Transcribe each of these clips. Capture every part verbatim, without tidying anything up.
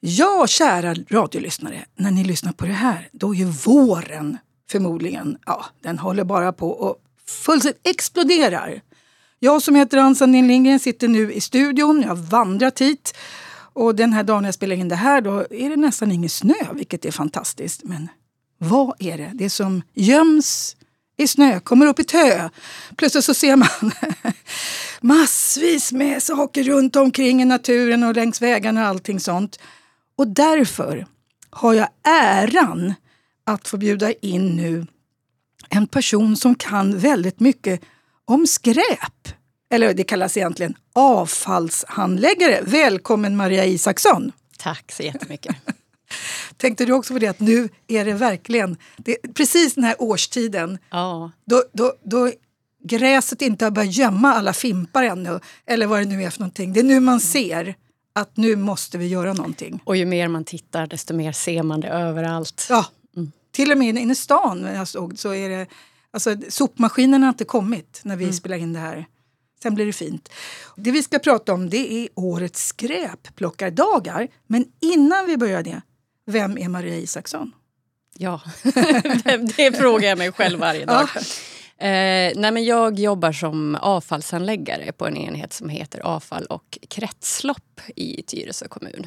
Ja, kära radiolyssnare, när ni lyssnar på det här, då är ju våren förmodligen, ja, den håller bara på och fullständigt exploderar. Jag som heter Ann Sandin Lindgren sitter nu i studion, jag har vandrat hit och den här dagen jag spelar in det här då är det nästan ingen snö, vilket är fantastiskt. Men vad är det? Det som göms i snö, kommer upp i tö. Plötsligt så ser man massvis med saker runt omkring i naturen och längs vägarna och allting sånt. Och därför har jag äran att få bjuda in nu en person som kan väldigt mycket om skräp. Eller det kallas egentligen avfallshandläggare. Välkommen Maria Isaksson. Tack så jättemycket. Tänkte du också på det att nu är det verkligen det, precis den här årstiden. Ja. Då, då, då gräset inte har börjat gömma alla fimpar ännu. Eller vad det nu är för någonting. Det är nu man ser att nu måste vi göra någonting. Och ju mer man tittar desto mer ser man det överallt. Ja, mm. Till och med inne i stan när jag såg, så är det, alltså sopmaskinerna har inte kommit när vi mm. spelar in det här. Sen blir det fint. Det vi ska prata om det är årets skräpplockardagar. Men innan vi börjar det, vem är Maria Isaksson? Ja, det frågar jag mig själv varje dag. Ja. Eh, nej men jag jobbar som avfallsanläggare på en enhet som heter avfall och kretslopp i Tyresö kommun.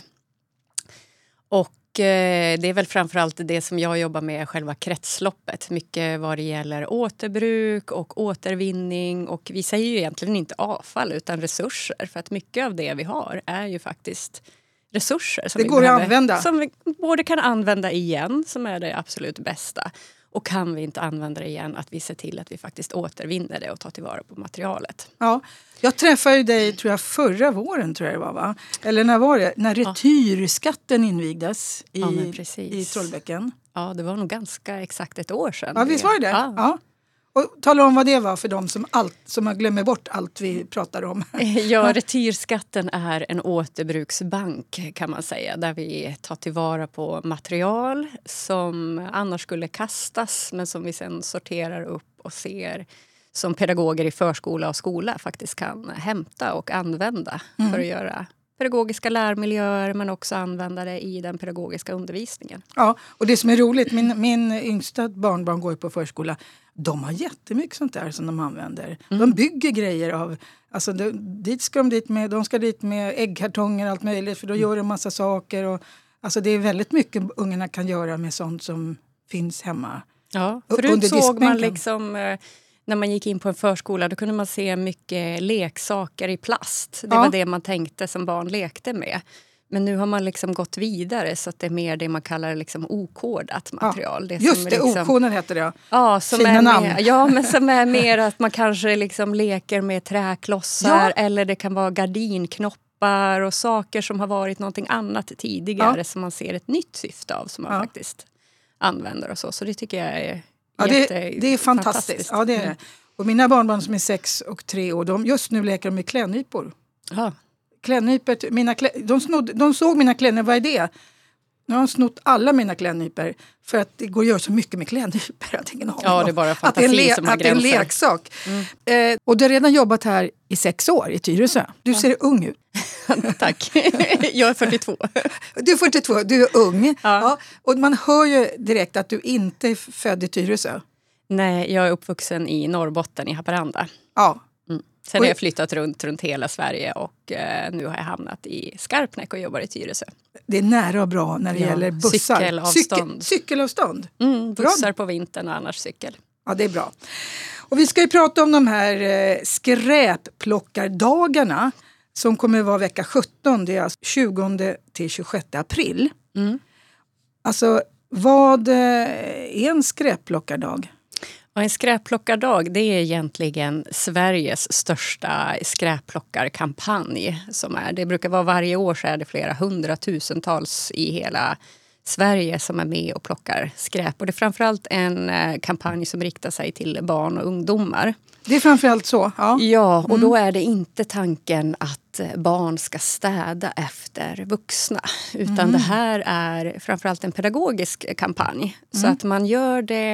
Och eh, det är väl framförallt det som jag jobbar med, själva kretsloppet. Mycket vad det gäller återbruk och återvinning. Och vi säger ju egentligen inte avfall utan resurser. För att mycket av det vi har är ju faktiskt resurser. Som det vi går behöver, att använda. Som vi både kan använda igen, som är det absolut bästa. Och kan vi inte använda det igen, att vi ser till att vi faktiskt återvinner det och tar tillvara på materialet. Ja, jag träffade dig tror jag förra våren tror jag det var va? Eller när var det? När retyrskatten invigdes i, ja, i Trollbäcken. Ja, det var nog ganska exakt ett år sedan. Ja, visst var det det? Ja. Ja. Och tala om vad det var för de som, allt, som man glömmer bort allt vi pratar om. Ja, retyrskatten är en återbruksbank kan man säga. Där vi tar tillvara på material som annars skulle kastas. Men som vi sen sorterar upp och ser som pedagoger i förskola och skola faktiskt kan hämta och använda. Mm. För att göra pedagogiska lärmiljöer men också använda det i den pedagogiska undervisningen. Ja, och det som är roligt, min, min yngsta barnbarn går ju på förskola. De har jättemycket sånt där som de använder. Mm. De bygger grejer av, alltså de, dit ska de dit med, de ska dit med äggkartonger och allt möjligt för då mm. gör de massa saker. Och, alltså det är väldigt mycket ungarna kan göra med sånt som finns hemma. Ja, förut såg man liksom, när man gick in på en förskola då kunde man se mycket leksaker i plast. Det ja. var det man tänkte som barn lekte med. Men nu har man liksom gått vidare så att det är mer det man kallar liksom okodat material. Ja, det just det, liksom, okoden heter det. Ja, som fina är namn. Mer, ja, men som är mer att man kanske liksom leker med träklossar. Ja. Eller det kan vara gardinknoppar och saker som har varit någonting annat tidigare. Ja. Som man ser ett nytt syfte av som man ja. faktiskt använder och så. Så det tycker jag är ja, jätte, det, det är fantastiskt. fantastiskt. Ja, det är det. Och mina barnbarn som är sex och tre år, de just nu leker de med klädnypor. Ja. Klädnypor, mina klä, de, snod, de såg mina klädnypor, vad är det? Nu har de snott alla mina klädnypor för att det går att göra så mycket med klädnypor. Jag tänker, ja, det är bara fantasi att det är en, le, som har att det är en leksak. Mm. Eh, och du har redan jobbat här i sex år i Tyresö. Du ja. ser ung ut. Tack. Jag är fyrtiotvå. Du är fyrtiotvå, du är ung. Ja. Ja. Och man hör ju direkt att du inte är född i Tyresö. Nej, jag är uppvuxen i Norrbotten i Haparanda. Ja. Mm. Sen har jag flyttat runt, runt hela Sverige och eh, nu har jag hamnat i Skarpnäck och jobbar i Tyresö. Det är nära och bra när det ja, gäller bussar. Cykelavstånd. Cykel, cykelavstånd. Mm, bussar på vintern och annars cykel. Ja, det är bra. Och vi ska ju prata om de här eh, skräpplockardagarna som kommer att vara vecka sjutton. Det är alltså tjugonde till tjugosjätte april. Mm. Alltså, vad eh, är en skräpplockardag? Och en skräpplockardag, det är egentligen Sveriges största skräpplockarkampanj. Som är, det brukar vara varje år så är det flera hundratusentals i hela Sverige som är med och plockar skräp. Och det är framförallt en eh, kampanj som riktar sig till barn och ungdomar. Det är framförallt så? Ja, ja och mm. då är det inte tanken att barn ska städa efter vuxna. Utan mm. det här är framförallt en pedagogisk kampanj. Mm. Så att man gör det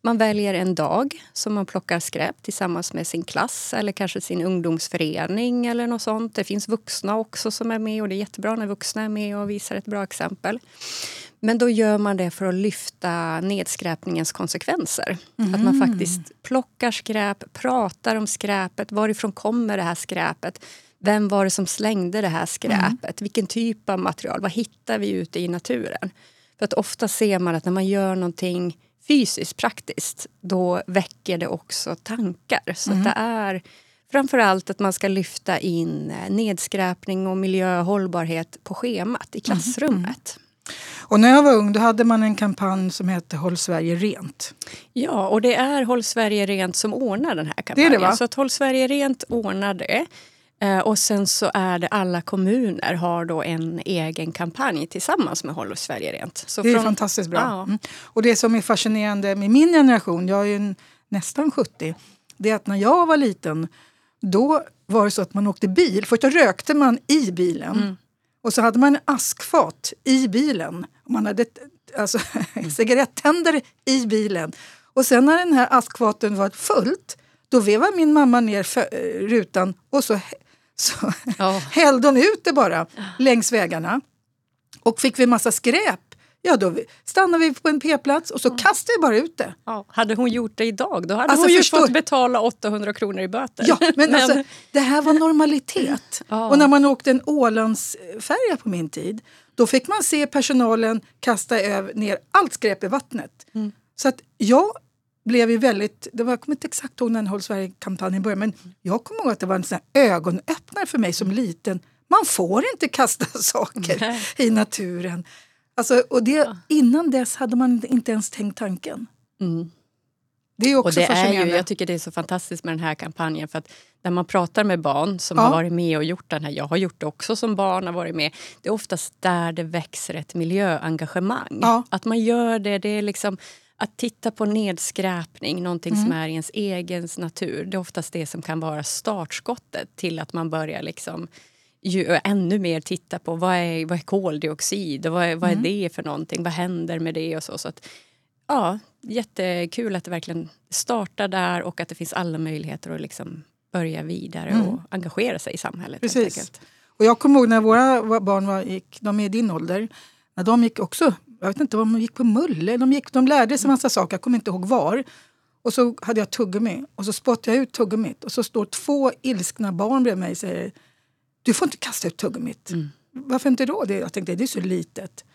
Man väljer en dag som man plockar skräp tillsammans med sin klass eller kanske sin ungdomsförening eller något sånt. Det finns vuxna också som är med och det är jättebra när vuxna är med och visar ett bra exempel. Men då gör man det för att lyfta nedskräpningens konsekvenser. Mm. Att man faktiskt plockar skräp, pratar om skräpet, varifrån kommer det här skräpet? Vem var det som slängde det här skräpet? Mm. Vilken typ av material? Vad hittar vi ute i naturen? För att ofta ser man att när man gör någonting fysiskt, praktiskt, då väcker det också tankar. Så mm. att det är framförallt att man ska lyfta in nedskräpning och miljöhållbarhet på schemat i klassrummet. Mm. Och när jag var ung då hade man en kampanj som hette Håll Sverige rent. Ja, och det är Håll Sverige rent som ordnar den här kampanjen. Det är det, va? Så att Håll Sverige rent ordnar det. Och sen så är det alla kommuner har då en egen kampanj tillsammans med Håll Sverige rent. Så det är från, fantastiskt bra. Ja. Mm. Och det som är fascinerande med min generation, jag är ju en, nästan sjuttio, det är att när jag var liten då var det så att man åkte bil. Först rökte man i bilen. Mm. Och så hade man en askfat i bilen. Och man hade alltså, mm. cigarettänder i bilen. Och sen när den här askfaten var fullt, då vevade min mamma ner för, rutan och så, så oh. hällde hon ut det bara längs vägarna. Och fick vi massa skräp, ja då stannade vi på en p-plats och så oh. kastade vi bara ut det. Oh. Hade hon gjort det idag, då hade alltså, hon ju förstår... fått betala åttahundra kronor i böter. Ja, men, men... Alltså, det här var normalitet. Oh. Och när man åkte en Ålandsfärja på min tid, då fick man se personalen kasta över, ner allt skräp i vattnet. Mm. Så att jag blev ju väldigt, det var, jag kommer inte exakt ihåg när den Håll Sverige-kampanjen började, men jag kommer ihåg att det var en sån här ögonöppnare för mig som liten. Man får inte kasta saker Nej. i naturen. Alltså, och det, ja. innan dess hade man inte ens tänkt tanken. Mm. Det är också och det fascinerande. Är ju, jag tycker det är så fantastiskt med den här kampanjen, för att när man pratar med barn som ja. har varit med och gjort den här, jag har gjort det också som barn, har varit med, det är oftast där det växer ett miljöengagemang. Ja. Att man gör det, det är liksom att titta på nedskräpning, någonting mm. som är ens egen natur, det är oftast det som kan vara startskottet till att man börjar liksom ju, ännu mer titta på vad är, vad är koldioxid och vad är, vad är mm. det för någonting, vad händer med det och så. Så att, ja, jättekul att det verkligen startar där och att det finns alla möjligheter att liksom börja vidare mm. och engagera sig i samhället. Precis. Och jag kommer ihåg när våra barn var, gick, de är i din ålder, när de gick också, jag vet inte vad de gick på Mulle, de, gick, de lärde sig en massa saker, jag kommer inte ihåg var. Och så hade jag tuggummi och så spottade jag ut tuggummit och så står två ilskna barn bredvid mig och säger: du får inte kasta ut tuggummit. Mm. Varför inte då? Det, jag tänkte, det är så litet.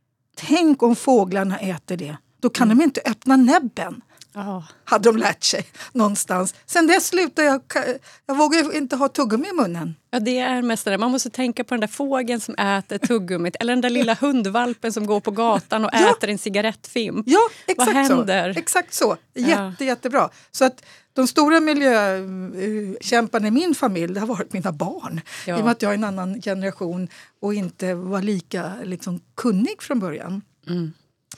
Tänk om fåglarna äter det. Då kan mm. de inte öppna näbben. Oh. Hade de lärt sig någonstans. Sen dess slutade jag, jag vågar inte ha tuggummi i munnen. Ja, det är mest det. Man måste tänka på den där fågeln som äter tuggummit. Eller den där lilla hundvalpen som går på gatan och ja. äter en cigarettfimp. Ja, exakt Vad händer? så. Exakt så. Jätte, ja. jättebra. Så att de stora miljökämparna i min familj, det har varit mina barn. Ja. I och med att jag är en annan generation och inte var lika liksom, kunnig från början. Mm.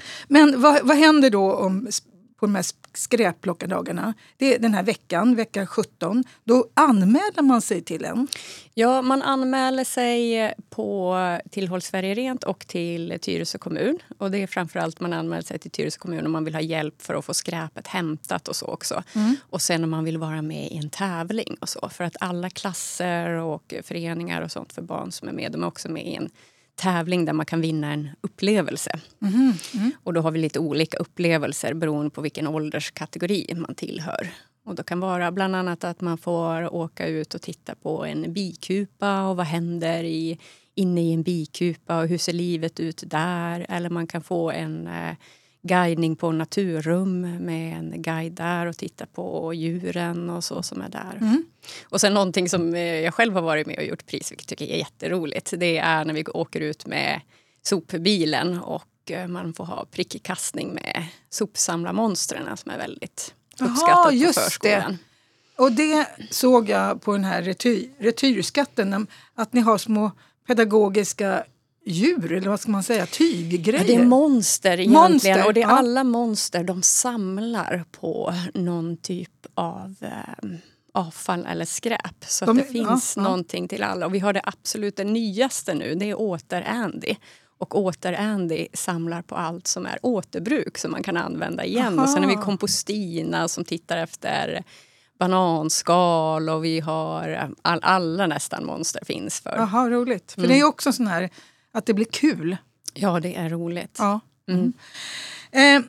Men vad, vad händer då om... på de här skräpplockardagarna? Det är den här veckan, vecka sjutton. Då anmäler man sig till en. Ja, man anmäler sig på, till Håll Sverige rent och till Tyresö kommun. Och det är framförallt man anmäler sig till Tyresö kommun om man vill ha hjälp för att få skräpet hämtat och så också. Mm. Och sen om man vill vara med i en tävling och så. För att alla klasser och föreningar och sånt för barn som är med, de är också med i en tävling där man kan vinna en upplevelse. Mm, mm. Och då har vi lite olika upplevelser beroende på vilken ålderskategori man tillhör. Och då kan vara bland annat att man får åka ut och titta på en bikupa och vad händer i, inne i en bikupa och hur ser livet ut där. Eller man kan få en eh, guidning på naturrum med en guide där och titta på djuren och så som är där. Mm. Och sen någonting som jag själv har varit med och gjort pris, vilket jag tycker är jätteroligt. Det är när vi åker ut med sopbilen och man får ha prickig kastning med sopsamlarmonstren som är väldigt uppskattat Aha, just på förskolan. Det. Och det såg jag på den här retyr, retyrskatten, att ni har små pedagogiska djur, eller vad ska man säga, tyggrejer. Ja, det är monster egentligen. Monster, och det är ja. alla monster de samlar på någon typ av eh, avfall eller skräp. Så de, att det finns ja, någonting ja. till alla. Och vi har det absolut det nyaste nu, det är åter Andy. Och Åter-Andy samlar på allt som är återbruk som man kan använda igen. Aha. Och sen har vi Kompostina som tittar efter bananskal och vi har all, alla nästan monster finns för. Jaha, roligt. För Mm. det är också sån här att det blir kul. Ja, det är roligt. Ja. Mm. Eh,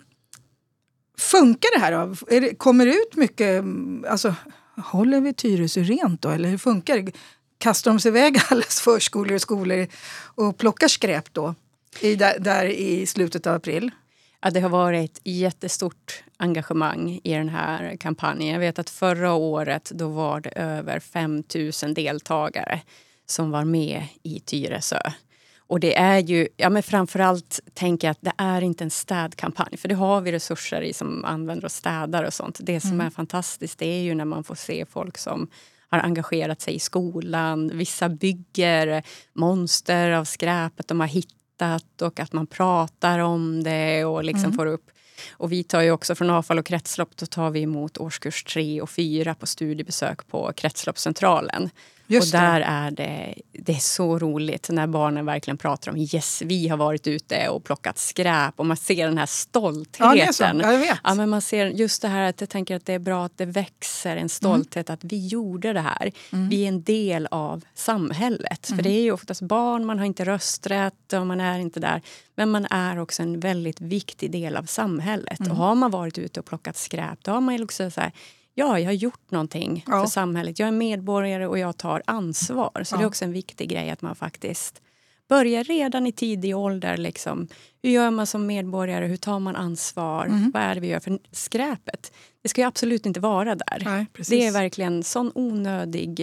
funkar det här då? Är det, kommer det ut mycket, alltså håller vi Tyresö rent då? Eller hur funkar det? Kastar de sig iväg allas förskolor och skolor och plockar skräp då? I, där, där i slutet av april? Ja, det har varit ett jättestort engagemang i den här kampanjen. Jag vet att förra året då var det över fem tusen deltagare som var med i Tyresö. Och det är ju, ja men framförallt tänker jag att det är inte en städkampanj. För det har vi resurser i som använder och städar och sånt. Det som mm. är fantastiskt det är ju när man får se folk som har engagerat sig i skolan. Vissa bygger monster av skräpet de har hittat och att man pratar om det och liksom mm. får upp. Och vi tar ju också från avfall och kretslopp, då tar vi emot årskurs tre och fyra på studiebesök på kretsloppscentralen. Just och där det. är det, det är så roligt när barnen verkligen pratar om yes, vi har varit ute och plockat skräp och man ser den här stoltheten. Ja, det är så. Ja, jag vet. Ja, men man ser just det här att jag tänker att det är bra att det växer en stolthet mm. att vi gjorde det här. Mm. Vi är en del av samhället. Mm. För det är ju oftast barn, man har inte rösträtt och man är inte där. Men man är också en väldigt viktig del av samhället. Mm. Och har man varit ute och plockat skräp, då har man ju också så här, ja, jag har gjort någonting ja. för samhället. Jag är medborgare och jag tar ansvar. Så ja. det är också en viktig grej att man faktiskt börjar redan i tidig ålder. Liksom. Hur gör man som medborgare? Hur tar man ansvar? Mm. Vad är det vi gör? För skräpet, det ska ju absolut inte vara där. Nej, det är verkligen sån onödig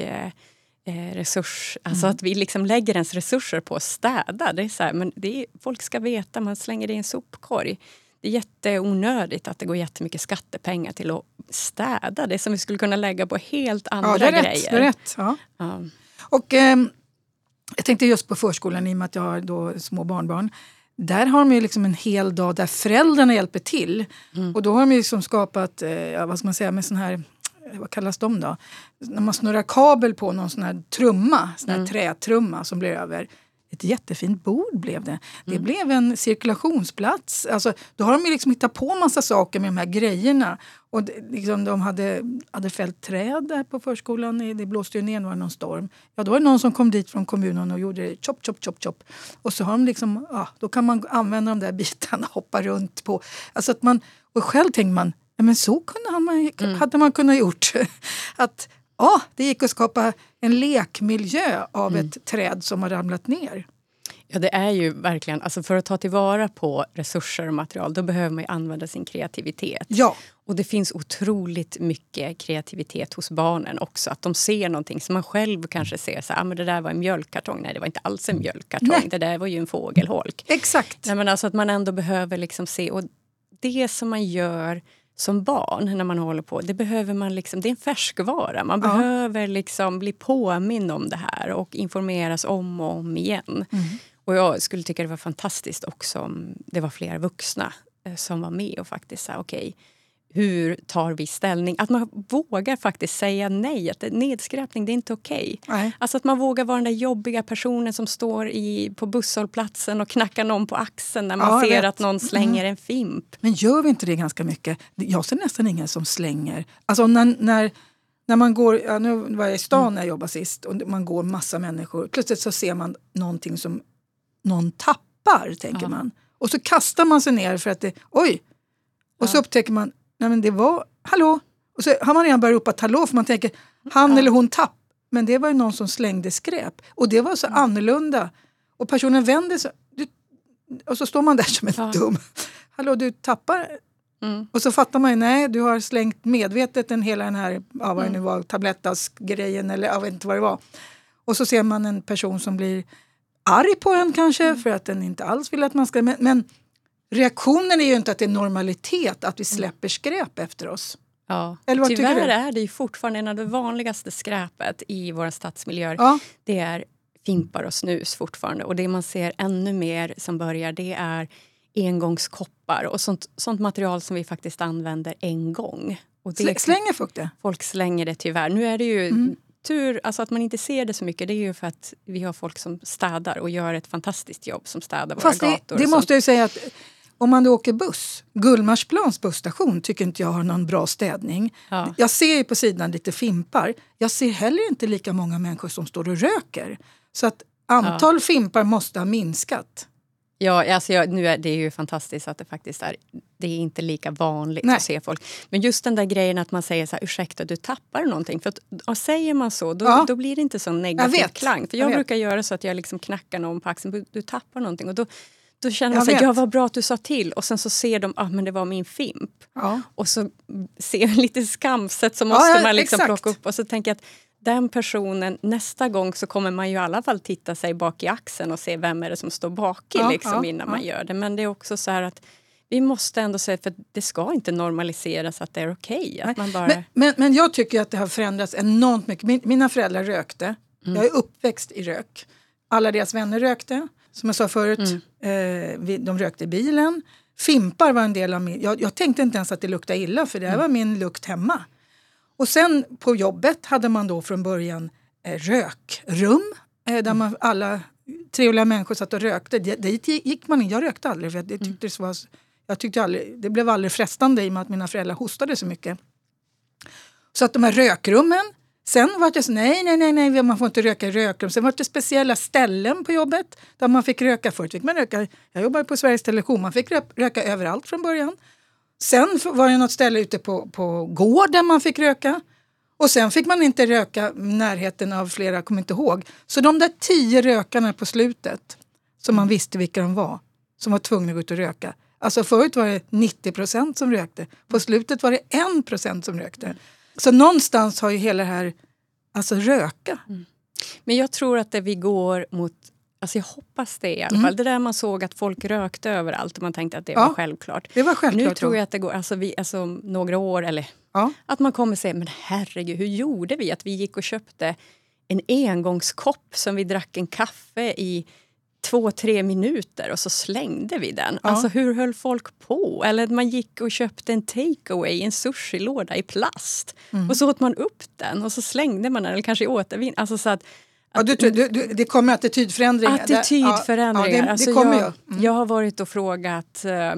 eh, resurs. Alltså mm. att vi liksom lägger ens resurser på att städa. Det är så här, men det är, folk ska veta, man slänger det i en sopkorg. Det är jätteonödigt att det går jättemycket skattepengar till att städa. Det som vi skulle kunna lägga på helt andra ja, det är grejer. Rätt, det är rätt. Ja. Ja. Och eh, jag tänkte just på förskolan i och med att jag har då små barnbarn. Där har de ju liksom en hel dag där föräldrarna hjälper till. Mm. Och då har de ju liksom skapat, eh, vad ska man säga, med sån här, vad kallas de då? När man snurrar kabel på någon sån här trumma, sån här mm. trätrumma som blir över. Ett jättefint bord blev det. Det mm. blev en cirkulationsplats. Alltså, då har de ju liksom hittat på massa saker med de här grejerna. Och det, liksom, de hade, hade fällt träd där på förskolan. Det blåste ju ner någon storm. Ja, då var det någon som kom dit från kommunen och gjorde chop, chop, chop, chop. Och så har de liksom, ja, då kan man använda de där bitarna och hoppa runt på. Alltså att man, och själv tänker man, ja men så kunde man, mm. hade man kunnat gjort. Att ja, det gick att skapa en lekmiljö av mm. ett träd som har ramlat ner. Ja, det är ju verkligen, alltså för att ta tillvara på resurser och material, då behöver man ju använda sin kreativitet. Ja. Och det finns otroligt mycket kreativitet hos barnen också. Att de ser någonting som man själv kanske ser så här, ah, men det där var en mjölkkartong. Nej, det var inte alls en mjölkkartong. Nej. Det där var ju en fågelholk. Exakt. Nej, men alltså att man ändå behöver liksom se, och det som man gör som barn när man håller på, det behöver man liksom, det är en färskvara. Man ja. behöver liksom bli påminn om det här och informeras om och om igen. Mm. Och jag skulle tycka det var fantastiskt också om det var fler vuxna eh, som var med och faktiskt sa okej, okay, hur tar vi ställning? Att man vågar faktiskt säga nej, att nedskräpning det är inte okej. Okay. Alltså att man vågar vara den där jobbiga personen som står i, på busshållplatsen och knackar någon på axeln när man ja, ser att någon slänger mm. en fimp. Men gör vi inte det ganska mycket? Jag ser nästan ingen som slänger. Alltså när, när, när man går, ja, nu var jag i stan när jag jobbade sist och man går massa människor. Plötsligt så ser man någonting som någon tappar, tänker ja. man. Och så kastar man sig ner för att det, oj! Och ja. så upptäcker man, nej men det var, hallå! Och så har man redan börjat ropa hallå för man tänker, han ja. eller hon tapp. Men det var ju någon som slängde skräp. Och det var så mm. annorlunda. Och personen vänder sig, du, och så står man där som en ja. dum. Hallå, du tappar. Mm. Och så fattar man ju, nej, du har slängt medvetet en hela den här, ja, vad det nu var, tablettask-grejen eller jag vet inte vad det var. Och så ser man en person som blir arg på en kanske, mm. för att den inte alls vill att man ska, men, men reaktionen är ju inte att det är normalitet att vi släpper skräp efter oss. Ja, eller vad tyvärr tycker du? Är det ju fortfarande en av det vanligaste skräpet i våra stadsmiljöer. Ja. Det är fimpar och snus fortfarande. Och det man ser ännu mer som börjar, det är engångskoppar och sånt, sånt material som vi faktiskt använder en gång. Och det slänger folk det? Folk slänger det tyvärr. Nu är det ju mm. tur, alltså att man inte ser det så mycket, det är ju för att vi har folk som städar och gör ett fantastiskt jobb som städar våra Fast det, gator. det måste jag ju säga att om man då åker buss, Gullmarsplans busstation tycker inte jag har någon bra städning. Ja. Jag ser ju på sidan lite fimpar. Jag ser heller inte lika många människor som står och röker. Så att antal ja. fimpar måste ha minskat. Ja, alltså jag, nu är det ju fantastiskt att det faktiskt är, det är inte lika vanligt Nej. Att se folk. Men just den där grejen att man säger så här, ursäkta, du tappar någonting. För att, och säger man så, då, ja. då blir det inte så negativ klang. För jag, jag brukar göra så att jag liksom knackar någon på axeln, du tappar någonting. Och då, då känner man så här, ja vad bra att du sa till. Och sen så ser de, ah men det var min fimp. Ja. Och så ser lite skamset så måste ja, ja, man liksom exakt. Plocka upp. Och så tänker jag att den personen, nästa gång så kommer man ju i alla fall titta sig bak i axeln och se vem är det som står bak i ja, liksom, ja, innan ja. Man gör det. Men det är också så här att vi måste ändå säga, för det ska inte normaliseras att det är okej. Okay, man bara... men, men, men jag tycker att det har förändrats enormt mycket. Min, mina föräldrar rökte. Mm. Jag är uppväxt i rök. Alla deras vänner rökte. Som jag sa förut, mm. eh, vi, de rökte i bilen. Fimpar var en del av min... Jag, jag tänkte inte ens att det luktade illa, för det mm. var min lukt hemma. Och sen på jobbet hade man då från början eh, rökrum. Eh, där man alla trevliga människor satt och rökte. Dit gick man in. Jag rökte aldrig, för jag tyckte mm. det var... Jag tyckte aldrig, det blev aldrig frestande i och med att mina föräldrar hostade så mycket. Så att de här rökrummen, sen var det så, nej, nej, nej, nej, man får inte röka i rökrum. Sen var det speciella ställen på jobbet där man fick röka. Förut fick man röka, jag jobbade på Sveriges Television, man fick röka överallt från början. Sen var det något ställe ute på, på gården man fick röka. Och sen fick man inte röka i närheten av flera, jag kommer inte ihåg. Så de där tio rökarna på slutet, som man visste vilka de var, som var tvungna att gå ut och röka. Alltså förut var det nittio procent som rökte. På slutet var det en procent som rökte. Så någonstans har ju hela det här, alltså röka. Mm. Men jag tror att det vi går mot, alltså jag hoppas det i alla fall. Mm. Det där man såg att folk rökte överallt och man tänkte att det ja, var självklart. Det var självklart. Nu tror jag att det går, alltså, vi, alltså några år eller ja. Att man kommer säga, men herregud, hur gjorde vi? Att vi gick och köpte en engångskopp som vi drack en kaffe i två, tre minuter och så slängde vi den. Ja. Alltså hur höll folk på? Eller man gick och köpte en takeaway, en sushi-låda i plast. Mm. Och så åt man upp den och så slängde man den, eller kanske återvinn. Alltså så att, ja, du, du, du, det kommer attitydförändringar. Attitydförändringar. Ja, ja, det, alltså det kommer jag, mm. jag har varit och frågat uh,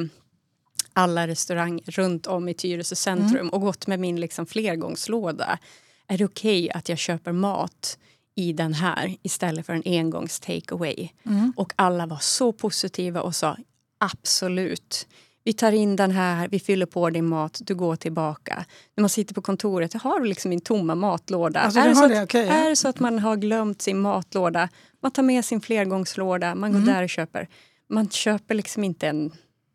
alla restauranger runt om i Tyresö centrum mm. och gått med min liksom flergångslåda. Är det okej okay att jag köper mat i den här istället för en engångs takeaway? Mm. Och alla var så positiva och sa absolut. Vi tar in den här, vi fyller på din mat, du går tillbaka. När man sitter på kontoret, jag har liksom min tomma matlåda. Alltså, är, det så det, att, okay, ja. är det så att man har glömt sin matlåda, man tar med sin flergångslåda, man går mm. där och köper. Man köper liksom inte en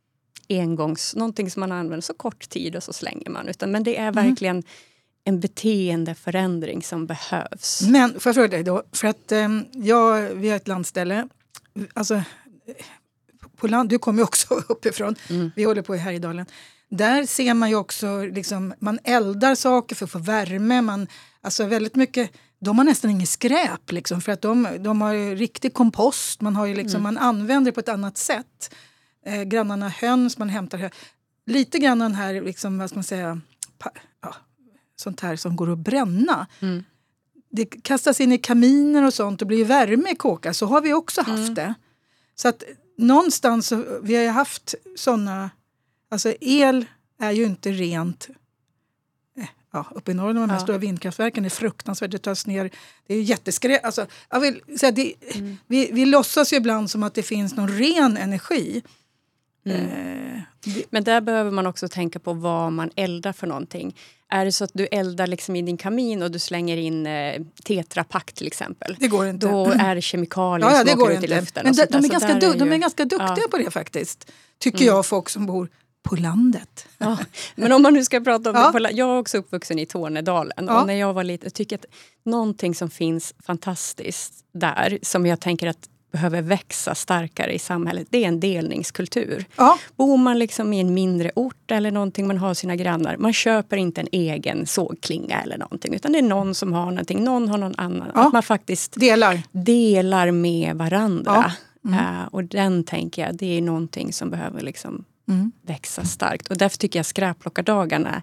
engångs, någonting som man använder så kort tid och så slänger man. Utan, men det är mm. verkligen en beteendeförändring som behövs. Men får jag fråga dig då, för att eh, jag, vi har ett landställe, alltså på land, du kommer ju också uppifrån, mm. vi håller på i Härjedalen. Där ser man ju också, liksom, man eldar saker för att få värme, man, alltså väldigt mycket, de har nästan inget skräp liksom, för att de, de har ju riktig kompost, man, har ju liksom, mm. man använder det på ett annat sätt. Eh, grannarna höns, man hämtar hö- lite grann den här, liksom, vad ska man säga, pa, ja, sånt här som går att bränna. Mm. Det kastas in i kaminer och sånt och blir värme i kåkar. Så har vi också haft mm. det. Så att någonstans, så, vi har ju haft såna, alltså el är ju inte rent, eh, ja, uppe i Norrland, de här ja. stora vindkraftverken är fruktansvärt, det tas ner, det är ju jätteskräp. Alltså, jag vill säga, det, mm. vi, vi låtsas ju ibland som att det finns någon ren energi. Mm. Eh, det, Men där behöver man också tänka på vad man eldar för någonting. Är det så att du eldar liksom i din kamin och du slänger in eh, tetrapack till exempel. Det går inte. Då är det kemikalier ja, ja, som det åker går ut inte. i luften. Men de, de, är så ganska du, är de ju, är ganska duktiga ja. på det faktiskt. Tycker mm. jag, folk som bor på landet. Ja. Men om man nu ska prata om ja. det. På, jag är också uppvuxen i Tornedalen. Ja. Och när jag var liten, jag tycker att någonting som finns fantastiskt där, som jag tänker att behöver växa starkare i samhället, det är en delningskultur. Ja. Bor man liksom i en mindre ort eller någonting, man har sina grannar, man köper inte en egen sågklinga eller någonting, utan det är någon som har någonting, någon har någon annan. Ja. Att man faktiskt delar, delar med varandra. Ja. Mm. Uh, och den tänker jag, det är någonting som behöver liksom mm. växa starkt. Och därför tycker jag skräpplockardagarna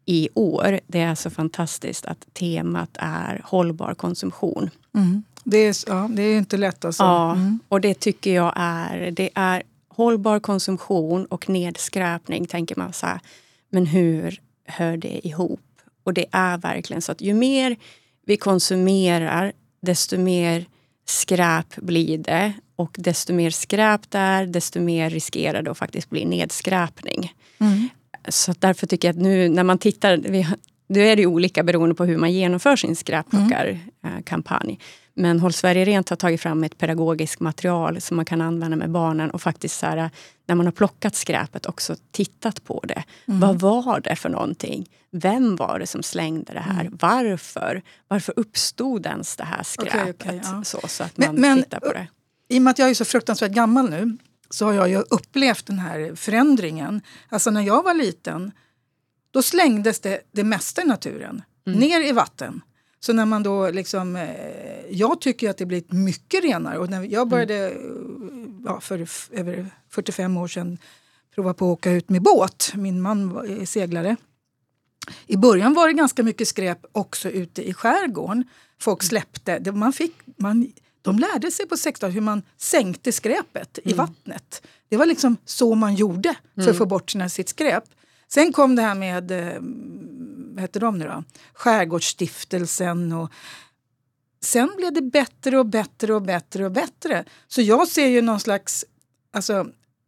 i år, det är så fantastiskt att temat är hållbar konsumtion. Mm. Det är, ja, det är inte lätt alltså. Ja, mm. och det tycker jag är, det är hållbar konsumtion och nedskräpning, tänker man så här, men hur hör det ihop? Och det är verkligen så att ju mer vi konsumerar, desto mer skräp blir det. Och desto mer skräp där, desto mer riskerar det att faktiskt bli nedskräpning. Mm. Så därför tycker jag att nu när man tittar, då är det ju olika beroende på hur man genomför sin skräpplockarkampanj. Mm. Men Håll Sverige Rent har tagit fram ett pedagogiskt material som man kan använda med barnen och faktiskt så här, när man har plockat skräpet också tittat på det. Mm. Vad var det för någonting? Vem var det som slängde det här? Mm. Varför? Varför uppstod ens det här skräpet? Okay, okay, ja. så, så att man men, tittar på det. I och med att jag är så fruktansvärt gammal nu så har jag ju upplevt den här förändringen. Alltså när jag var liten, då slängdes det, det mesta i naturen mm. ner i vatten. Så när man då liksom, eh, jag tycker att det blivit mycket renare. Och när jag började mm. ja, för f- över fyrtiofem år sedan prova på att åka ut med båt. Min man var seglare. I början var det ganska mycket skräp också ute i skärgården. Folk släppte, det, man fick... Man, de lärde sig på sextiotalet hur man sänkte skräpet mm. i vattnet. Det var liksom så man gjorde för mm. att få bort sina, sitt skräp. Sen kom det här med, vad heter de nu då? Skärgårdsstiftelsen. Och sen blev det bättre och bättre och bättre och bättre. Så jag ser ju någon slags, alltså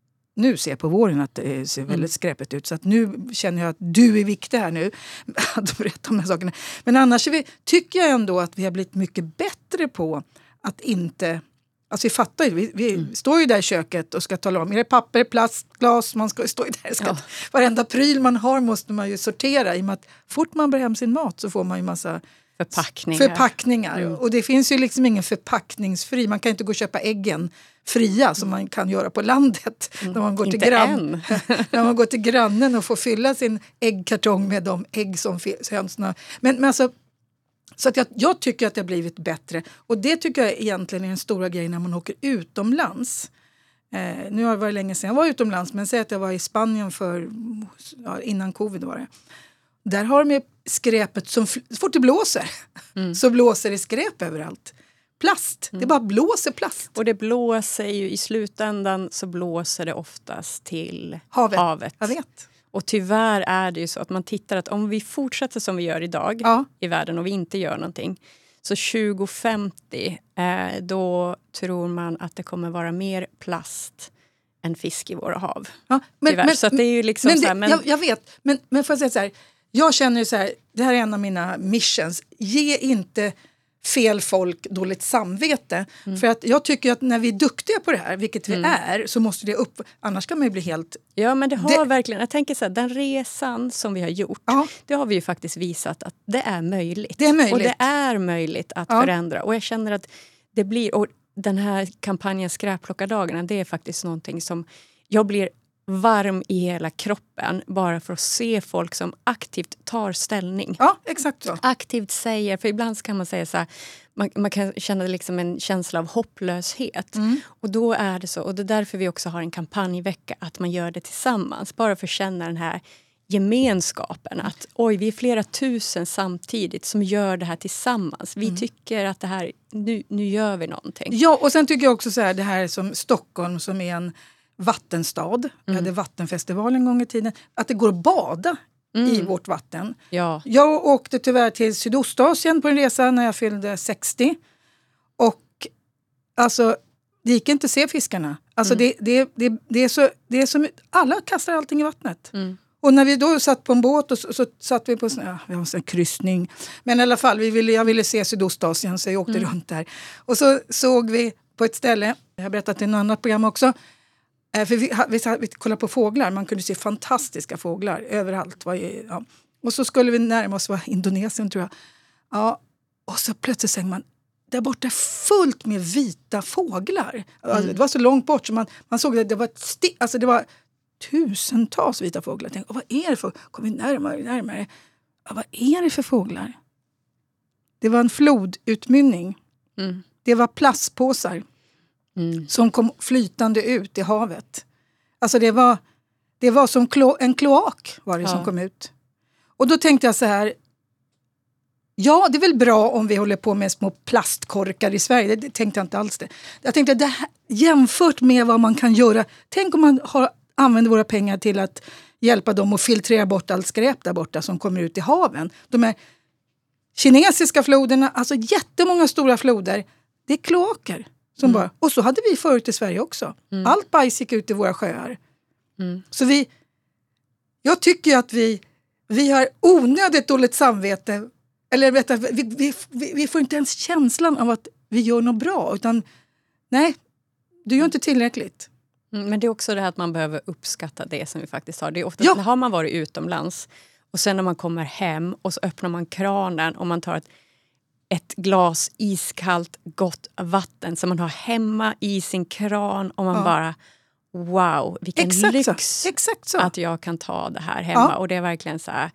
nu ser jag på våren att det ser väldigt mm. skräpet ut. Så att nu känner jag att du är viktig här nu. Att berätta om de här sakerna. Men annars är vi, tycker jag ändå att vi har blivit mycket bättre på att inte, alltså vi fattar ju, vi, vi mm. står ju där i köket och ska tala om, är det papper, plast, glas, man ska stå där, ska, ja. varenda pryl man har måste man ju sortera, i och med att fort man bär hem sin mat så får man ju massa förpackningar, förpackningar. Mm. och det finns ju liksom ingen förpackningsfri, man kan inte gå och köpa äggen fria som man kan göra på landet mm. när, man går till grann, när man går till grannen och får fylla sin äggkartong med de ägg som finns hönserna. Men, men alltså Så att jag, jag tycker att det har blivit bättre. Och det tycker jag egentligen är en stora grej när man åker utomlands. Eh, nu har det varit länge sedan jag var utomlands. Men säg att jag var i Spanien för, ja, innan covid var det. Där har de ju skräpet som, så fort det blåser. Mm. Så blåser det skräp överallt. Plast, mm. det bara blåser plast. Och det blåser ju i slutändan, så blåser det oftast till havet. havet. Jag vet. Och tyvärr är det ju så att man tittar att om vi fortsätter som vi gör idag ja. i världen och vi inte gör någonting. Så tjugo femtio, eh, då tror man att det kommer vara mer plast än fisk i våra hav. Ja, men, men, så att det är ju liksom men så här, det, men jag, jag vet, men, men får jag säga så här. Jag känner så här, det här är en av mina missions. Ge inte fel folk dåligt samvete. Mm. För att jag tycker att när vi är duktiga på det här, vilket vi mm. är, så måste det upp, annars kan man ju bli helt... Ja, men det har det... verkligen, jag tänker så här, den resan som vi har gjort, ja. det har vi ju faktiskt visat att det är möjligt. Det är möjligt. Och det är möjligt att ja. förändra. Och jag känner att det blir, och den här kampanjen Skräpplockardagarna, det är faktiskt någonting som jag blir varm i hela kroppen bara för att se folk som aktivt tar ställning. Ja, exakt så. Aktivt säger, för ibland kan man säga så här, man, man kan känna liksom en känsla av hopplöshet. Mm. Och då är det så, och det är därför vi också har en kampanjvecka, att man gör det tillsammans. Bara för att känna den här gemenskapen, att oj, vi är flera tusen samtidigt som gör det här tillsammans. Vi mm. tycker att det här, nu, nu gör vi någonting. Ja, och sen tycker jag också så här, det här som Stockholm som är en vattenstad. Mm. Vi hade vattenfestival en gång i tiden. Att det går att bada mm. i vårt vatten. Ja. Jag åkte tyvärr till Sydostasien på en resa när jag fyllde sextio. Och alltså, det gick inte att se fiskarna. Alltså mm. det, det, det, det, är så, det är så, alla kastar allting i vattnet. Mm. Och när vi då satt på en båt och så, så satt vi på en, ja, vi har en kryssning. Men i alla fall, vi ville, jag ville se Sydostasien så jag åkte mm. runt där. Och så såg vi på ett ställe, jag har berättat i något annat program också. För vi, vi, vi kollade på fåglar, man kunde se fantastiska fåglar överallt. Ja. Och så skulle vi närma oss, var Indonesien tror jag. Ja, och så plötsligt säger man, där borta fullt med vita fåglar. Mm. Det var så långt bort så man, man såg att det var, sti- alltså det var tusentals vita fåglar. Jag tänkte, vad är det för, kom vi närmare, närmare. Ja, vad är det för fåglar? Det var en flodutmynning. Mm. Det var plastpåsar. Mm. Som kom flytande ut i havet. Alltså det var, det var som klo, en kloak var det ja. som kom ut. Och då tänkte jag så här, ja, det är väl bra om vi håller på med små plastkorkar i Sverige. Det, det tänkte jag inte alls det. Jag tänkte det här, jämfört med vad man kan göra. Tänk om man har, använder våra pengar till att hjälpa dem att filtrera bort allt skräp där borta som kommer ut i haven. De här kinesiska floderna, alltså jättemånga stora floder, det är kloaker. Som Mm. bara, och så hade vi förut i Sverige också. Mm. Allt bajs gick ut i våra sjöar. Mm. Så vi, jag tycker att vi, vi har onödigt dåligt samvete. Eller vet du, vi, vi, vi, vi får inte ens känslan av att vi gör något bra. Utan nej, du gör inte tillräckligt. Mm, men det är också det här att man behöver uppskatta det som vi faktiskt har. Det är ofta Ja. har man varit utomlands och sen när man kommer hem och så öppnar man kranen och man tar ett, ett glas iskallt gott vatten som man har hemma i sin kran och man Ja. bara wow, vilken Exakt lyx så. Exakt så. att jag kan ta det här hemma. Ja. Och det är verkligen så här,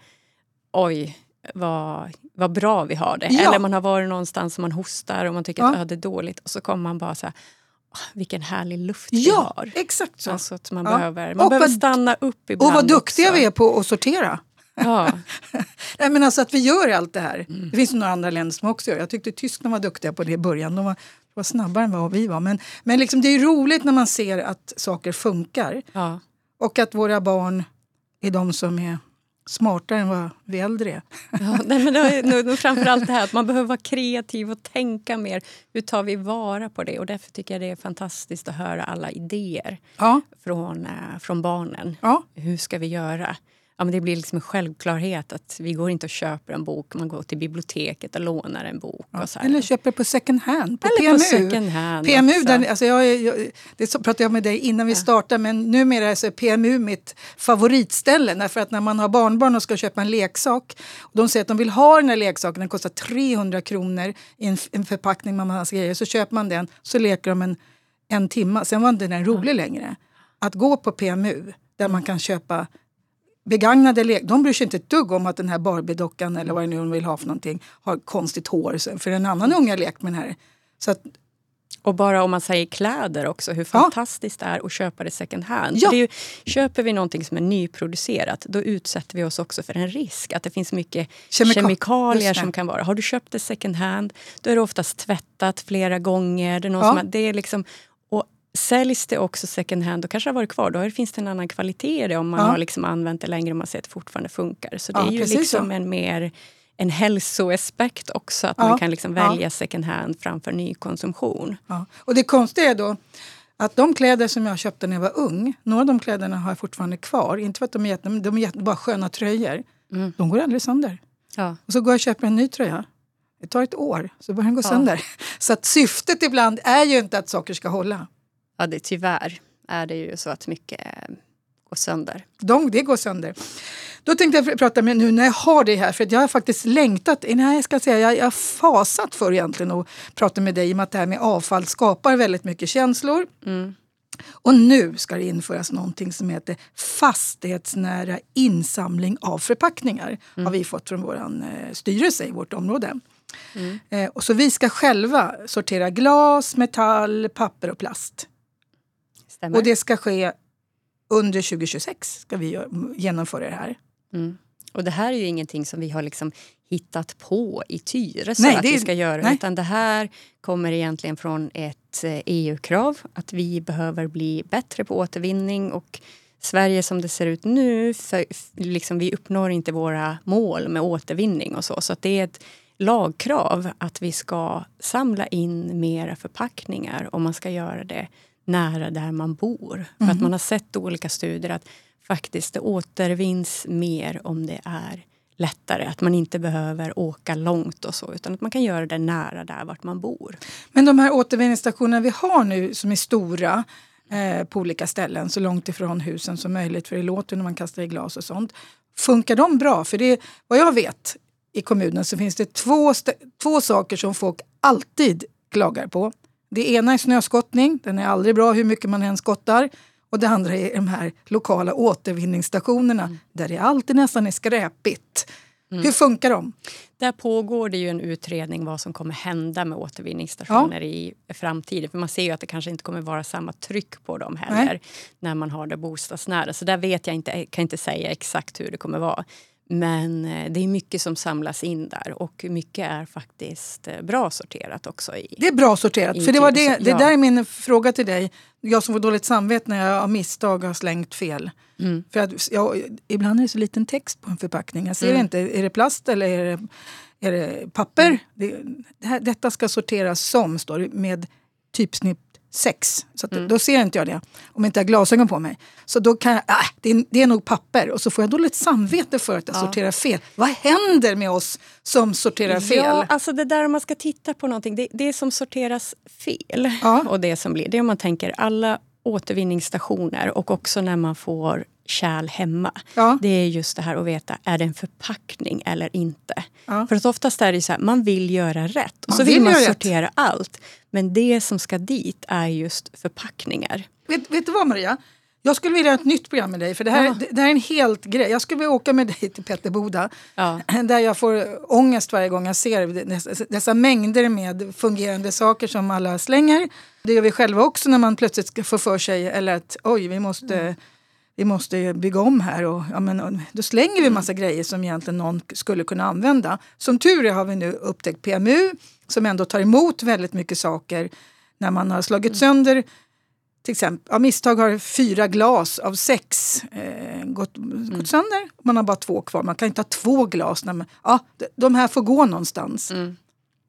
oj, vad, vad bra vi har det. Ja. Eller man har varit någonstans som man hostar och man tycker Ja. att ah, det är dåligt och så kommer man bara så här, oh, vilken härlig luft vi Ja, har. exakt så. Alltså att man Ja. behöver, man Och behöver vad- stanna upp ibland Och vad duktiga också. vi är på att sortera. Ja. Nej, men alltså att vi gör allt det här. Mm. Det finns några andra länder som också gör. Jag tyckte Tyskland var duktiga på det i början. De var, var snabbare än vad vi var. Men, men liksom, det är ju roligt när man ser att saker funkar. Ja. Och att våra barn är de som är smartare än vad vi äldre är. Ja, nej, men då, är- då, framförallt det här att man behöver vara kreativ och tänka mer. Hur tar vi vara på det? Och därför tycker jag det är fantastiskt att höra alla idéer Ja, från, äh, från barnen. ja, Hur ska vi göra? Ja, men det blir liksom en självklarhet att vi går inte och köper en bok. Man går till biblioteket och lånar en bok. ja. Och så här. Eller köper på second hand. På Eller P M U. på second hand P M U, också. där, alltså jag, är- jag, det så pratade jag med dig innan vi startade, men numera så är P M U mitt favoritställe. Därför att när man har barnbarn och ska köpa en leksak, och de säger att de vill ha den här leksaken, den kostar trehundra kronor i en, en förpackning med massa grejer, så köper man den, så leker de en, en timme. Sen var inte den rolig längre. Att gå på P M U, där man kan köpa begagnade lek, de bryr sig inte ett dugg om att den här Barbie-dockan eller vad det nu de vill ha för någonting har konstigt hår. Så- För en annan unga lekt med den här. Så att, Och bara om man säger kläder också, hur fantastiskt det är att köpa det second hand. Ja. För det är ju, köper vi någonting som är nyproducerat, då utsätter vi oss också för en risk. Att det finns mycket Kemika- kemikalier just det. som kan vara. Har du köpt det second hand, då är det oftast tvättat flera gånger. Det är någon Ja. som har, det är liksom, och säljs det också second hand, då kanske det har varit kvar. Då finns det en annan kvalitet i det om man Ja. har liksom använt det längre och man ser att det fortfarande funkar. Så det Ja, är ju precis liksom så. en mer en hälsoaspekt också. Att Ja. man kan liksom Ja. välja second hand framför ny konsumtion. ja. Och det konstiga är då att de kläder som jag köpte när jag var ung, några av de kläderna har jag fortfarande kvar. Inte för att de är, jätte, de är jätte, bara sköna tröjor. Mm. De går aldrig sönder. Ja. Och så går jag och köper en ny tröja. Det tar ett år, så börjar den gå Ja. sönder. Så att syftet ibland är ju inte att saker ska hålla. Ja, det, tyvärr är det ju så att mycket eh, går sönder. De, det går sönder. Då tänkte jag prata med nu när jag har det här, för att jag har faktiskt längtat, nej, jag ska säga, jag, jag har fasat för egentligen att prata med dig, i och med att det här med avfall skapar väldigt mycket känslor. Mm. Och nu ska det införas någonting som heter fastighetsnära insamling av förpackningar. Har vi fått från vår eh, styrelse i vårt område. Mm. Eh, och så vi ska själva sortera glas, metall, papper och plast. Stämmer. Och det ska ske under tjugo tjugosex ska vi gör, genomföra det här. Mm. Och det här är ju ingenting som vi har liksom hittat på i Tyresö Nej, att det är- vi ska göra. nej. Utan det här kommer egentligen från ett eh, E U-krav. Att vi behöver bli bättre på återvinning. Och Sverige som det ser ut nu, för, liksom, vi uppnår inte våra mål med återvinning och så. Så att det är ett lagkrav att vi ska samla in mera förpackningar. Och man ska göra det nära där man bor. För att man har sett olika studier att faktiskt det återvinns mer om det är lättare. Att man inte behöver åka långt och så, utan att man kan göra det nära där vart man bor. Men de här återvinningsstationerna vi har nu som är stora eh, på olika ställen, så långt ifrån husen som möjligt, för det låter när man kastar i glas och sånt. Funkar de bra? För det, vad jag vet i kommunen så finns det två, st- två saker som folk alltid klagar på. Det ena är snöskottning, den är aldrig bra hur mycket man än skottar. Och det andra är de här lokala återvinningsstationerna mm. där det alltid nästan är skräpigt. Mm. Hur funkar de? Där pågår det ju en utredning vad som kommer hända med återvinningsstationer ja. i framtiden. För man ser ju att det kanske inte kommer vara samma tryck på dem heller. Nej. När man har det bostadsnära. Så där vet jag inte, kan inte säga exakt hur det kommer vara. Men det är mycket som samlas in där och mycket är faktiskt bra sorterat också. I, det är bra sorterat, för det var det, det där är min fråga till dig. Jag som får dåligt samvete när jag av misstag har slängt fel. Mm. För att jag, ibland är det så liten text på en förpackning. Jag ser mm. inte, är det plast eller är det, är det papper? Mm. Det, det här, detta ska sorteras som, står det, med typsnitt sex. Så att, mm. då ser inte jag det om jag inte har glasögon på mig. Så då kan jag, äh, det, är, det är nog papper. Och så får jag dåligt samvete för att jag ja. sorterar fel. Vad händer med oss som sorterar fel? Ja, alltså det där om man ska titta på någonting. Det, det som sorteras fel ja. och det som blir, det är om man tänker alla återvinningsstationer och också när man får kärl hemma. Ja. Det är just det här att veta, är det en förpackning eller inte? Ja. För att oftast är det så här, man vill göra rätt. Och man så vill, vill man sortera rätt. allt. Men det som ska dit är just förpackningar. Vet, vet du vad, Maria? Jag skulle vilja ha ett nytt program med dig. För det här, ja. det, det här är en helt grej. Jag skulle vilja åka med dig till Petterboda. Ja. Där jag får ångest varje gång jag ser dessa, dessa mängder med fungerande saker som alla slänger. Det gör vi själva också när man plötsligt ska få för sig. Eller att oj, vi måste... Mm. Vi måste bygga om här och ja, men, då slänger vi en massa grejer som egentligen någon skulle kunna använda. Som tur är har vi nu upptäckt P M U som ändå tar emot väldigt mycket saker när man har slagit mm. sönder. Till exempel, av misstag har fyra glas av sex eh, gått, mm. gått sönder. Man har bara två kvar. Man kan inte ha två glas. När man, ja, de här får gå någonstans. Mm.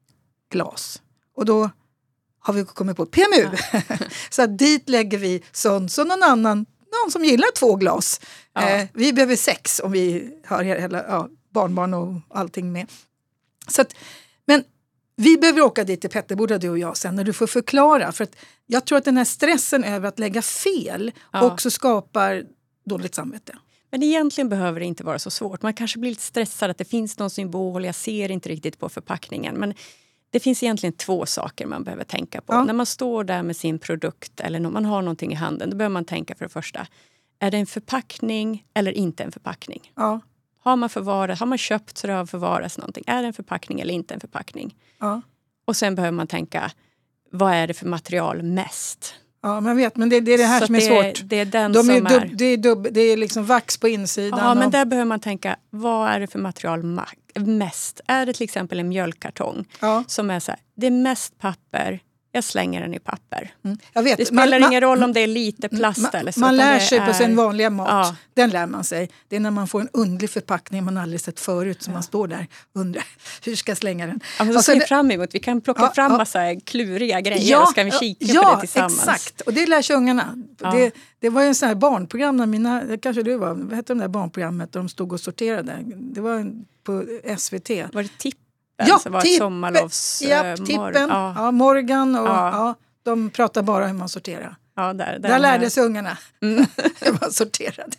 Glas. Och då har vi kommit på P M U. Ja. Så att dit lägger vi sånt som någon annan någon som gillar två glas. Ja. Eh, vi behöver sex om vi har hela, ja, barnbarn och allting med. Så att, men vi behöver åka dit till Petterboda, du och jag, sen när du får förklara. För att jag tror att den här stressen över att lägga fel ja. också skapar dåligt samvete. Men egentligen behöver det inte vara så svårt. Man kanske blir lite stressad att det finns någon symbol. Jag ser inte riktigt på förpackningen. Men det finns egentligen två saker man behöver tänka på. Ja. När man står där med sin produkt eller när man har någonting i handen, då behöver man tänka för det första. Är det en förpackning eller inte en förpackning? Ja. Har man förvarat, har man köpt så det har förvarats någonting? Är det en förpackning eller inte en förpackning? Ja. Och sen behöver man tänka, vad är det för material mest? Ja, man vet, men det, det är det här så som är det, svårt. Det är den De som är, är... Dub, det, är dub, det är liksom vax på insidan. Ja, och... men där behöver man tänka, vad är det för material ma- mest? Är det till exempel en mjölkkartong ja. som är så här, det är mest papper, jag slänger den i papper. Mm. Jag vet, det spelar man, ingen roll om det är lite plast man, eller så. Man lär sig är... på sin vanliga mat. Ja. Den lär man sig. Det är när man får en underlig förpackning man aldrig sett förut som ja. man står där och undrar hur ska jag slänga den. Ja, men så ser det... fram emot. Vi kan plocka ja, fram ja. massa kluriga grejer ja, och så kan vi kika ja, på det tillsammans. Ja, exakt. Och det lär sig ungarna. Ja. Det, det var ju en sån här barnprogram när mina, kanske du var, vad hette de där barnprogrammet där de stod och sorterade? Det var på S V T. Var det Tippen? Ja, som var tipp, sommarlovs, ja, äh, Tippen. Ja. Ja, Morgan och ja. ja, de pratar bara hur man sorterar. Ja, där, där, där lärde sig ungarna mm. hur man sorterade.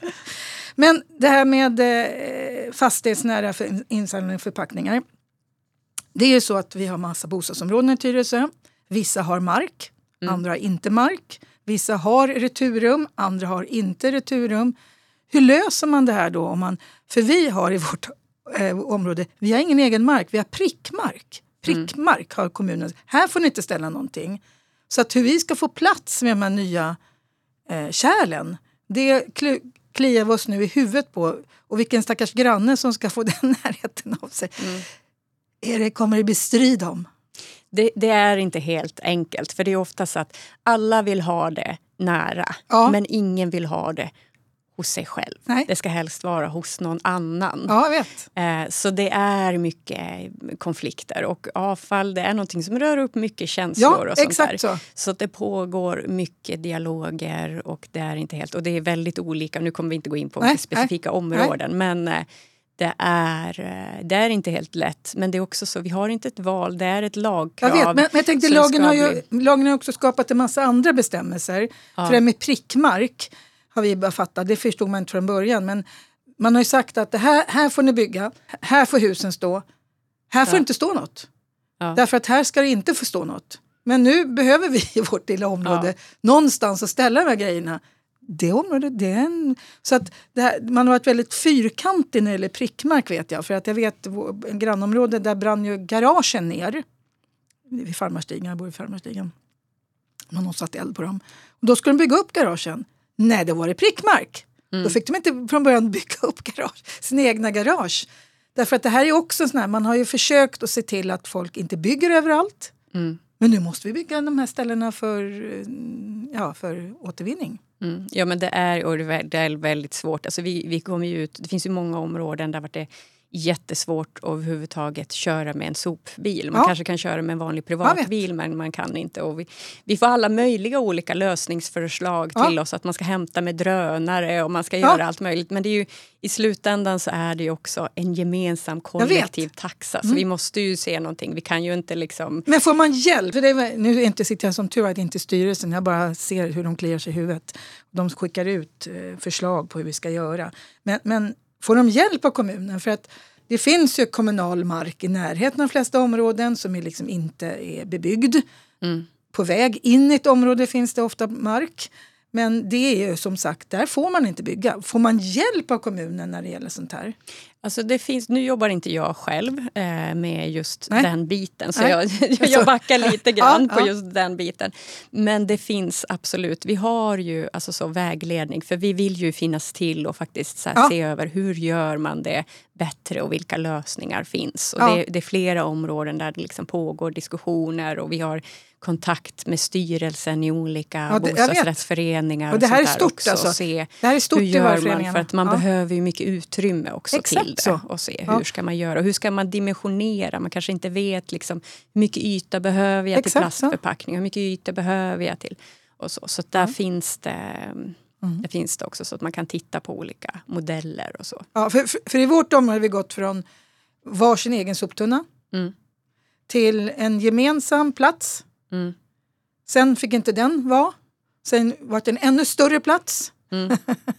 Men det här med eh, fastighetsnära för insamling och förpackningar. Det är ju så att vi har massa bostadsområden i Tyresö. Vissa har mark, mm. andra har inte mark. Vissa har returrum, andra har inte returrum. Hur löser man det här då? Om man, för vi har i vårt eh, område, vi har ingen egen mark, vi har prickmark. Prickmark har kommunen. Här får ni inte ställa någonting. Så att hur vi ska få plats med de här nya eh, kärlen, det kl- kliar vi oss nu i huvudet på. Och vilken stackars granne som ska få den närheten av sig. Mm. Är det, kommer det bli strid om? Det, det är inte helt enkelt. För det är ofta så att alla vill ha det nära. Ja. Men ingen vill ha det hos sig själv. Nej. Det ska helst vara hos någon annan. Ja, jag vet. Eh, så det är mycket konflikter. Och avfall, det är någonting som rör upp mycket känslor. Ja, och sånt exakt där. Så. Så det pågår mycket dialoger. Och det är inte helt... Och det är väldigt olika. Nu kommer vi inte gå in på nej, specifika nej, områden. Nej. Men eh, det är, det är inte helt lätt. Men det är också så, vi har inte ett val. Det är ett lagkrav. Jag vet, men, men jag tänkte lagen har, ju, bli... lagen har också skapat en massa andra bestämmelser. Ja. För det med prickmark har vi bara fattat. Det förstod man inte från början. Men man har ju sagt att det här, här får ni bygga. Här får husen stå. Här får ja. inte stå något. Ja. Därför att här ska det inte få stå något. Men nu behöver vi i vårt lilla område ja. någonstans att ställa de här grejerna. Det området, det är en... Så att det här, man har varit väldigt fyrkantig när det gäller prickmark, vet jag. För att jag vet, en grannområde där brann ju garagen ner. Vid Farmarstigen, jag bor i Farmarstigen. Man har satt eld på dem. Och då skulle de bygga upp garagen. Nej, det var det prickmark. Mm. Då fick de inte från början bygga upp garage, sina egna garage. Därför att det här är också sån här, man har ju försökt att se till att folk inte bygger överallt. Mm. Men nu måste vi bygga de här ställena för, ja, för återvinning. Mm. Ja, men det är, och det är väldigt svårt. Alltså vi, vi kommer ju ut, det finns ju många områden där det är jättesvårt att överhuvudtaget köra med en sopbil. Man ja. kanske kan köra med en vanlig privatbil, men man kan inte. Och vi, vi får alla möjliga olika lösningsförslag till ja. oss. Att man ska hämta med drönare och man ska ja. göra allt möjligt. Men det är ju, i slutändan så är det ju också en gemensam kollektiv taxa. Så mm. vi måste ju se någonting. Vi kan ju inte liksom... Men får man hjälp? För det är, nu inte sitter jag som tur att inte styrelsen. Jag bara ser hur de kliar sig i huvudet. De skickar ut förslag på hur vi ska göra. Men... men får de hjälp av kommunen? För att det finns ju kommunal mark i närheten av de flesta områden som är liksom inte är bebyggd. Mm. På väg in i ett område finns det ofta mark. Men det är ju som sagt, där får man inte bygga. Får man hjälp av kommunen när det gäller sånt här? Alltså det finns, nu jobbar inte jag själv eh, med just Nej. den biten. Så jag, jag backar lite grann ja, på ja. just den biten. Men det finns absolut, vi har ju alltså så vägledning. För vi vill ju finnas till och faktiskt så här, ja. se över hur gör man det bättre och vilka lösningar finns. Och ja. det, det är flera områden där det liksom pågår diskussioner och vi har kontakt med styrelsen i olika ja, det, bostadsrättsföreningar. Och det här är stort alltså. Se det här är stort hur i gör man, för att man ja. behöver ju mycket utrymme också Exakt till det. Så. Och se hur ja. ska man göra. Hur ska man dimensionera? Man kanske inte vet liksom, hur mycket yta behöver jag till Exakt plastförpackning. Så. Hur mycket yta behöver jag till. Och så så där ja. finns det... Mm. Det finns det också så att man kan titta på olika modeller och så. Ja, för, för, för i vårt område har vi gått från varsin egen soptunna mm. till en gemensam plats. Mm. Sen fick inte den vara. Sen var det en ännu större plats. Mm.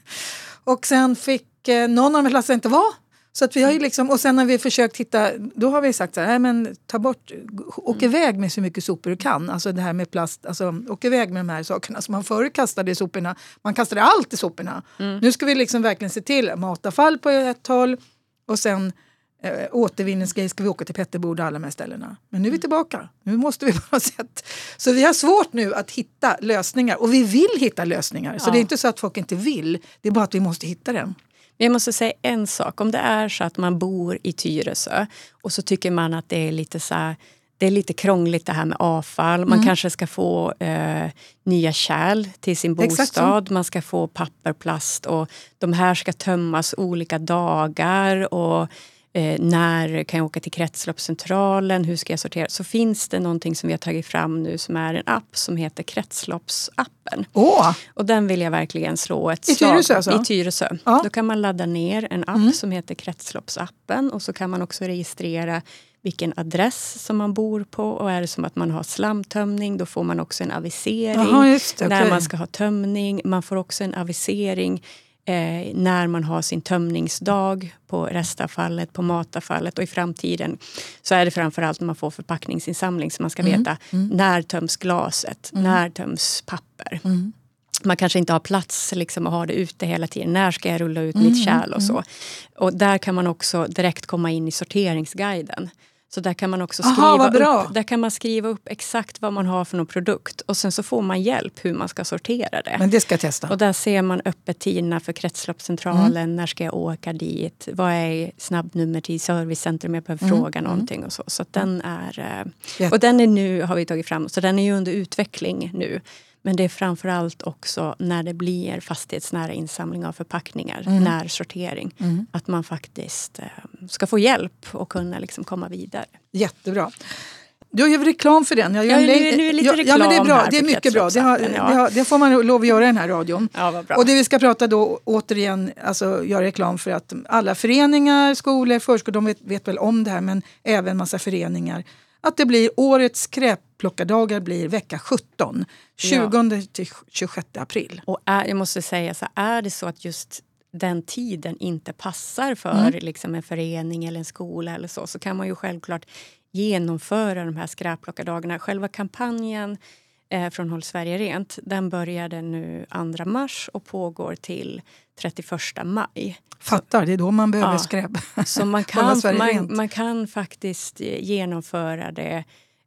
Och sen fick eh, någon av de platserna inte vara. Så att vi har ju liksom, och sen har vi försökt hitta, då har vi sagt så här, nej men ta bort, åk mm. iväg med så mycket sopor du kan. Alltså det här med plast, alltså åk iväg med de här sakerna som man förr kastade i soporna. Man kastade allt i soporna. Mm. Nu ska vi liksom verkligen se till matavfall på ett håll och sen äh, återvinningsgrej ska vi åka till Petterboda alla de här ställena. Men nu är vi tillbaka. Nu måste vi bara sätt. Så vi har svårt nu att hitta lösningar och vi vill hitta lösningar. Så ja. det är inte så att folk inte vill, det är bara att vi måste hitta den. Jag måste säga en sak. Om det är så att man bor i Tyresö och så tycker man att det är lite så här, det är lite krångligt det här med avfall. Man mm. kanske ska få eh, nya kärl till sin bostad. Man ska få papperplast och de här ska tömmas olika dagar och eh, när kan jag åka till kretsloppscentralen? Hur ska jag sortera? Så finns det någonting som vi har tagit fram nu som är en app som heter Kretsloppsappen. Åh! Och den vill jag verkligen slå ett I slag Tyresö, alltså? I Tyresö. Ja. Då kan man ladda ner en app mm. som heter Kretsloppsappen och så kan man också registrera vilken adress som man bor på och är det som att man har slamtömning då får man också en avisering Aha, just det, när okay. man ska ha tömning. Man får också en avisering Eh, när man har sin tömningsdag på restavfallet, på matavfallet och i framtiden så är det framförallt när man får förpackningsinsamling så man ska veta mm. Mm. när töms glaset, mm. när töms papper. Mm. Man kanske inte har plats liksom, att ha det ute hela tiden. När ska jag rulla ut mm. mitt kärl och så. Mm. Och där kan man också direkt komma in i sorteringsguiden. Så där kan man också skriva Aha, upp, där kan man skriva upp exakt vad man har för någon produkt. Och sen så får man hjälp hur man ska sortera det. Men det ska jag testa. Och där ser man öppettiderna för kretsloppscentralen. Mm. När ska jag åka dit? Vad är snabbnummer till servicecentrum? Jag behöver mm. fråga någonting och så. Så att den är... Jätte. Och den är nu, har vi tagit fram. Så den är ju under utveckling nu. Men det är framförallt också när det blir fastighetsnära insamling av förpackningar, mm. närsortering. Mm. Att man faktiskt eh, ska få hjälp och kunna liksom komma vidare. Jättebra. Du gör reklam för den. Jag gör ja, nu, nu är lite ja, reklam ja, men det är bra. här det är mycket bra. Det, har, ja. det, har, det får man lov att göra i den här radion. Ja, vad bra. Och det vi ska prata då återigen, alltså göra reklam för att alla föreningar, skolor, förskolor, de vet, vet väl om det här, men även massa föreningar. Att det blir årets skräpplockardagar blir vecka sjutton. tjugonde till tjugosjätte april. Och är, jag måste säga så är det så att just den tiden inte passar för mm. liksom en förening eller en skola eller så. Så kan man ju självklart genomföra de här skräpplockardagarna. Själva kampanjen eh, från Håll Sverige Rent, den började nu andra mars och pågår till trettioförsta maj. Fattar, det är då man behöver ja, skräp. Så man kan, man, man kan faktiskt genomföra det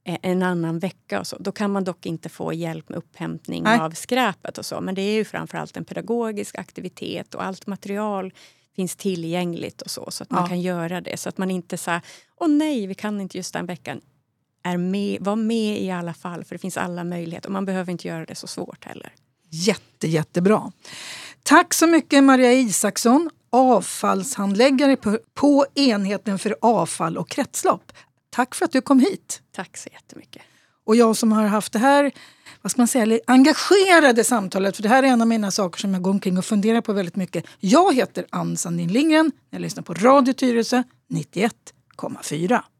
en annan vecka och så. Då kan man dock inte få hjälp med upphämtning Nej. av skräpet och så. Men det är ju framförallt en pedagogisk aktivitet och allt material finns tillgängligt och så. Så att man Ja. kan göra det. Så att man inte säger, åh nej, vi kan inte just den veckan. Är med, var med i alla fall, för det finns alla möjligheter. Och man behöver inte göra det så svårt heller. Jätte, jättebra. Tack så mycket Maria Isaksson, avfallshandläggare på, på enheten för avfall och kretslopp. Tack för att du kom hit. Tack så jättemycket. Och jag som har haft det här, vad ska man säga, engagerade samtalet, för det här är en av mina saker som jag går omkring och funderar på väldigt mycket. Jag heter Ann Sandin Lindgren, jag lyssnar på Radio Tyresö nittioett komma fyra.